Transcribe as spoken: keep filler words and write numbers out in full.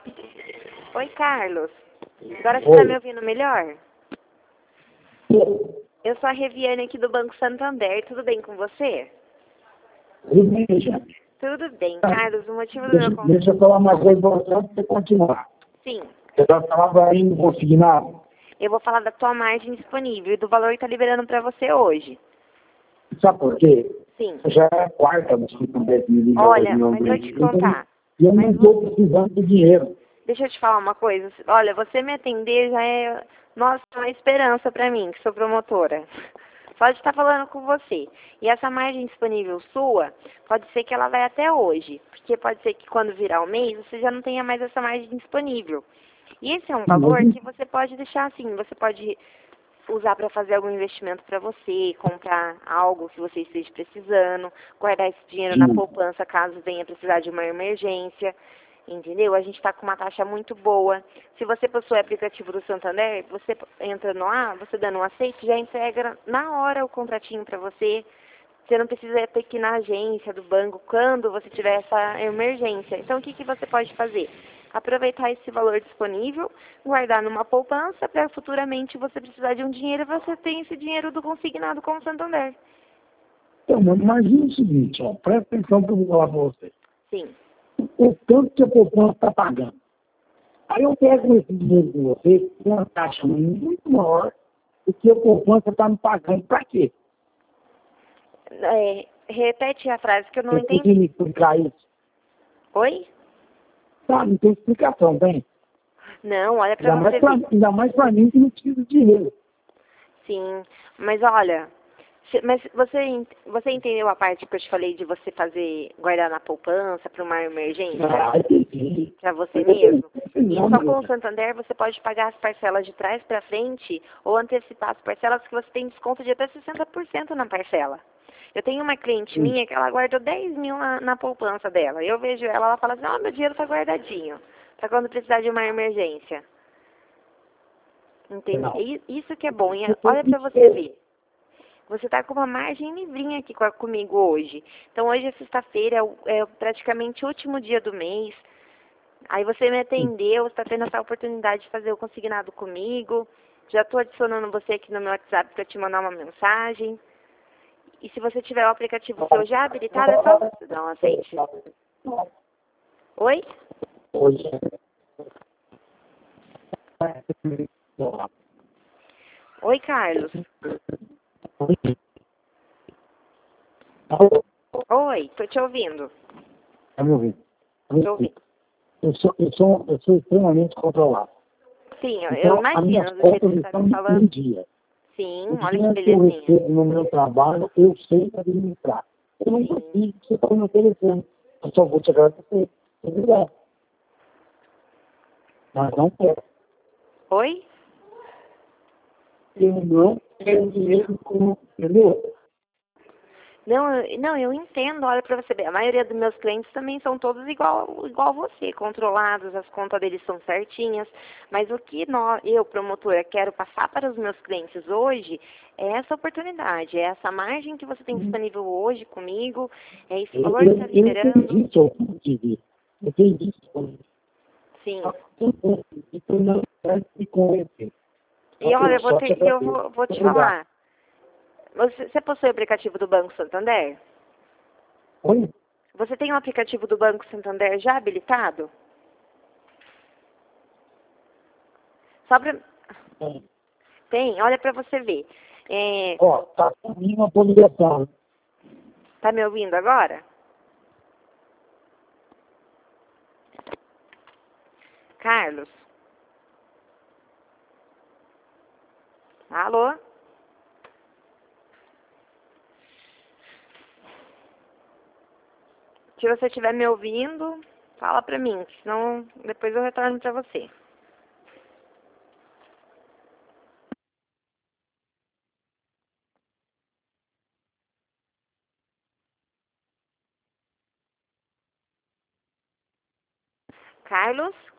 Oi, Carlos. Agora você Oi. tá me ouvindo melhor? Eu sou a Reviane aqui do Banco Santander. Tudo bem com você? Tudo bem, gente? Tudo bem, Carlos. O motivo do Deixa, meu... con- deixa eu falar uma coisa pra você antes de você continuar. Sim. Você já estava aí no consignado? Eu vou falar da tua margem disponível e do valor que tá liberando para você hoje. Sabe por quê? Sim. Já é a quarta vez que você me liga Olha, hoje, meu mas vou bem. te contar. E eu não Mas estou precisando de dinheiro. deixa eu te falar uma coisa. Olha, você me atender já é, nossa, uma esperança para mim, que sou promotora. Só de estar falando com você. E essa margem disponível sua, pode ser que ela vai até hoje. Porque pode ser que quando virar o mês, você já não tenha mais essa margem disponível. E esse é um valor Mas, que você pode deixar assim, você pode usar para fazer algum investimento para você, comprar algo que você esteja precisando, guardar esse dinheiro na sim, poupança caso venha precisar de uma emergência, entendeu? A gente está com uma taxa muito boa. Se você possui o aplicativo do Santander, você entra no ar, você dando um aceite, já entrega na hora o contratinho para você. Você não precisa ter que ir na agência do banco quando você tiver essa emergência. Então, o que, que você pode fazer? Aproveitar esse valor disponível, guardar numa poupança, para futuramente você precisar de um dinheiro e você tem esse dinheiro do consignado com o Santander. então, mas imagina o seguinte, ó, presta atenção que eu vou falar para você. Sim. O tanto que a poupança está pagando. Aí eu pego esse dinheiro de você com uma taxa muito maior do que a poupança está me pagando. Para quê? É, repete a frase que eu não Você entendi. precisa me explicar isso. Oi? Tá, não tem explicação, tem? Não, olha para Ainda mais você pra, ver. ainda mais pra mim que não precisa de dinheiro. Sim, mas olha, se- mas você, en- você entendeu a parte que eu te falei de você fazer, guardar na poupança para uma emergência? Ah, entendi. Para você mesmo? E Não, só com o meu. Santander você pode pagar as parcelas de trás para frente ou antecipar as parcelas que você tem desconto de até sessenta por cento na parcela. Eu tenho uma cliente Sim. minha que ela guardou dez mil na, na poupança dela. Eu vejo ela, ela fala assim, ó, meu dinheiro tá guardadinho, para quando precisar de uma emergência. Entende? Não. E isso que é bom. E olha para você ver. Você está com uma margem livrinha aqui com a- comigo hoje. Então hoje é sexta-feira, é, o- é praticamente o último dia do mês. Aí você me atendeu, você está tendo essa oportunidade de fazer o consignado comigo. Já estou adicionando você aqui no meu WhatsApp para te mandar uma mensagem. E se você tiver o aplicativo seu já habilitado, é só você dar um aceite. Oi? Hoje. Oi, Carlos. Oi, tô te ouvindo. Tá me ouvindo? Tô ouvindo. Eu sou, eu sou, eu sou extremamente controlado. Sim, eu, eu Então, as minhas imagino do jeito contas que você está estão me em falando. dia. Sim, O olha que dinheiro que eu belezinha. recebo no meu trabalho, eu sei administrar. Eu não Sim. preciso que você está me oferecendo. Eu só vou te agradecer. Obrigado. Mas não quero. Oi? Eu não quero dinheiro como, entendeu? Não, eu- não, eu entendo, olha pra você ver. A maioria dos meus clientes também são todos igual, igual você, controlados, as contas deles são certinhas. Mas o que nós, eu, promotora, quero passar para os meus clientes hoje é essa oportunidade, é essa margem que você tem disponível hoje comigo, é esse Eu, valor que eu, está eu liberando. entendi seu ponto de vista. Eu entendi seu ponto de vista. Sim. Eu não eu não quero me convencer. Só E que olha, eu eu vou, só te ter, eu agradeço. vou, vou te Obrigado. falar. Você, você possui o aplicativo do Banco Santander? Oi? Você tem o aplicativo do Banco Santander já habilitado? Só pra... É. Tem, olha pra você ver. É, Ó, tá comigo uma ligação. tá me ouvindo agora? Carlos? Alô? Se você estiver me ouvindo, fala pra mim, senão depois eu retorno pra você. Carlos?